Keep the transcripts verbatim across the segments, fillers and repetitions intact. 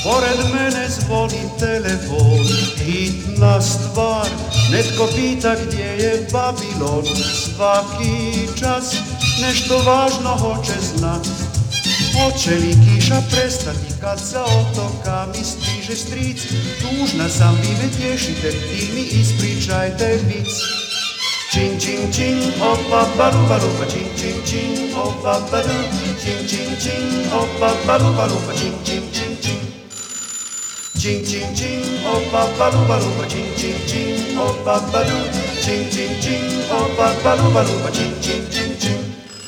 Pored mene zvoni telefon, hitna stvar, netko pita gdje je Babilon. Svaki čas nešto važno hoće znat. Hoće li kiša prestati kad sa otoka mi stiže stric? Tužna sam, vi me tješite i mi ispričajte vic. Čin, čin, čin, opa, baru, baru, pa čin, čin, čin, opa, baru, čin, čin, čin, opa, baru, baru, pa čin, čin, čin, čin. Čin, čin, čin, opa, baru, baru, pa čin, čin, čin, opa, baru, čin, čin, čin, opa, baru, baru, pa čin, čin, čin, čin.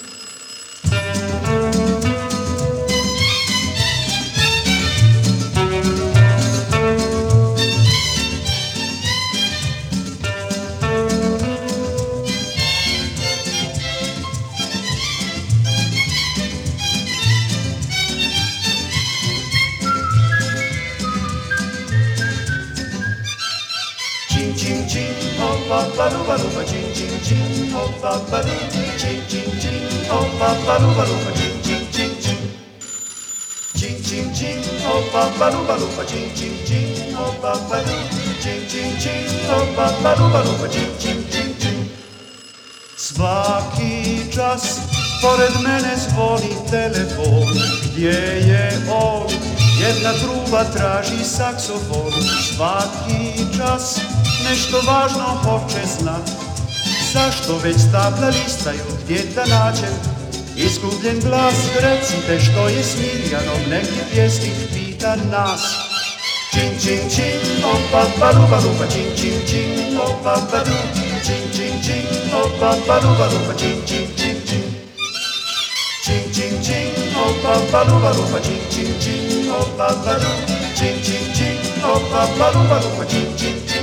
Chin chin chin, opa baru baru pa chin chin chin, opa baru, chin chin chin, opa baru baru pa chin chin chin chin. Chin chin chin, opa baru baru pa chin chin chin, opa baru, chin chin chin, opa baru baru pa chin chin chin chin. Svaki čas pored mene zvoni telefon, gdje je on? Jedna truba traži saksofon. Svaki čas nešto važno hoće znat. Zašto već stabla listaju, gdje da nađem izgubljen glas? Recite što je s Mirjanom, neki pjesnik pita nas. Čin, čin, čin, opa, baru, baru, pa čin, čin, čin, opa, baru, čin, čin, čin, opa, baru, baru, pa čin, čin, čin, čin. Čin, čin, čin, opa, baru, baru, pa čin, čin, čin, opa, baru, čin, čin, čin, opa, baru, baru, pa čin, čin, čin.